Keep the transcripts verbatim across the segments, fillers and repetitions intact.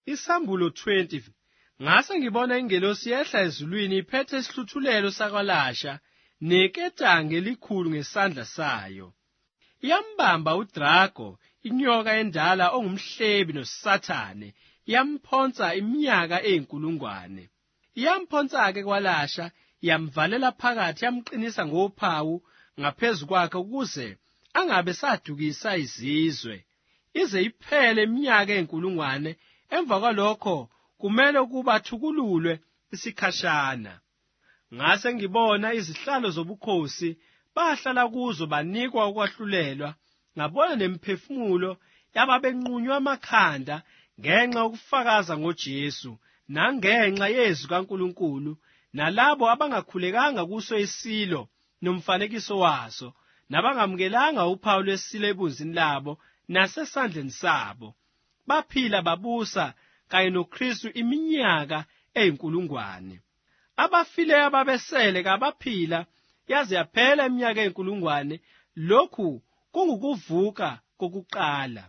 Isambulo twenty. Ngase ngibona ingelosi yehla ezulwini iphethe isihluthulelo sakwaLasha neketanga elikhulu ngesandla sayo. Yambamba uDrago, inyoka endala ongumhlebi noSathane, yamphonsa iminyaka eyinkulungwane. Yamphonsa-ke kwaLasha, yamvalela phakathi, yamqinisa ngophawu ngaphezu kwakhe ukuze angabe sadukisa izizwe, ize iphele iminyaka eyinkulungwane. Emva kwalokho kumele ukuba thukululwe isikhashana. Ngase ngibona izihlalo zobukhosi bahlala kuzo banikwa ukwahlulelwa. Ngabona nemphefumulo yababenqunywa amakhanda ngenxa yokufakaza ngoJesu nangenxa yezwi kaNkulunkulu, nalabo abangakhulekanga kuso isilo nomfanekiso waso, nabangamukelanga uphawu lwesilo ebunzini labo nasesandleni sabo. Baphila babusa kanye noKristu iminyaka eyinkulungwane. Abafileyo ababesele kabaphila yaze yaphela iminyaka eyinkulungwane. Lokhu kungukuvuka kokuqala.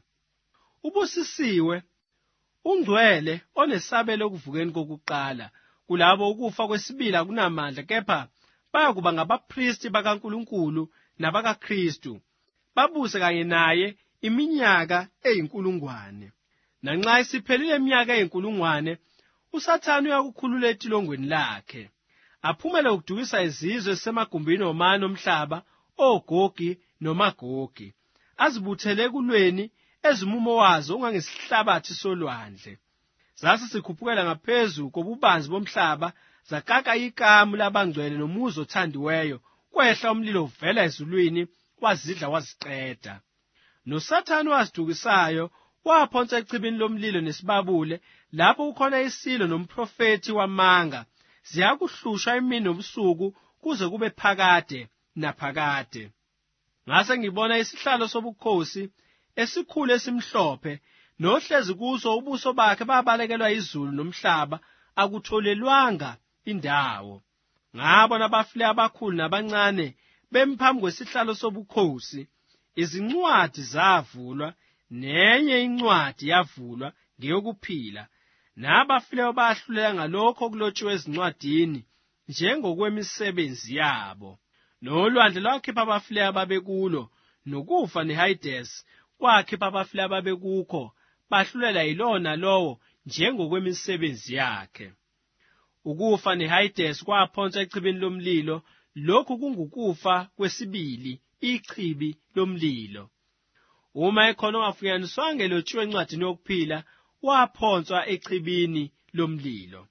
Ubusisiwe ungcwele onesabelo okuvukeni kokuqala. Kulabo ukufa kwesibili akunamandla, kepha bayakuba ngabapristi bakaNkulunkulu nabakaKristu, babuse kanye naye iminyaka eyinkulungwane. Nanxa isiphelile iminyaka eyinkulungwane, uSathane uyakukhulula etilongweni lakhe, aphumele ukudukisa izizwe semagumbini omane omhlaba, oGogi noMagogi, azibuthele ekulweni ezimumo wazo ungangesihlabathi solwandle. Zase sikhuphukela ngaphezu kobubanzi bomhlaba, zakaka ikamu labangcwele nomuzi othandiweyo. Kwehla umlilo uvela ezulwini wazidla waziqeda. NoSathane wazidukisayo waphonsa echibini lomlilo nesibabule, lapho kukhona isilo nomprofethi wamanga. Ziyakuhlusha imini nobusuku kuze kube phakade naphakade. Ngase ngibona isihlalo sobukhosi esikhulu esimhlophe, nohlezi kuso ubuso bakhe babalekelwa izulu nomhlaba, akutholelwanga indawo. Ngabona abafileyo abakhulu nabancane bemphambi kwesihlalo sobukhosi. Izincwadi zavulwa, nenye incwadi yavulwa ngeyokuphila, nabafileyo bahlulela ngalokho okulotshiwe ezincwadini njengokwemisebenzi yabo. Nolwandle lwakhipha abafileyo ababekulo, nokufa neHadesi kwakhipha abafileyo ababekukho, bahlulela yilona lowo njengokwemisebenzi yakhe. Ukufa neHadesi kwaphonswa echibini lomlilo. Lokhu kungukufa kwesibili, ichibi lomlilo. Uma ekhona ongafunyaniswanga elotshiwe encwadini yokuphila, waphonswa echibini lomlilo.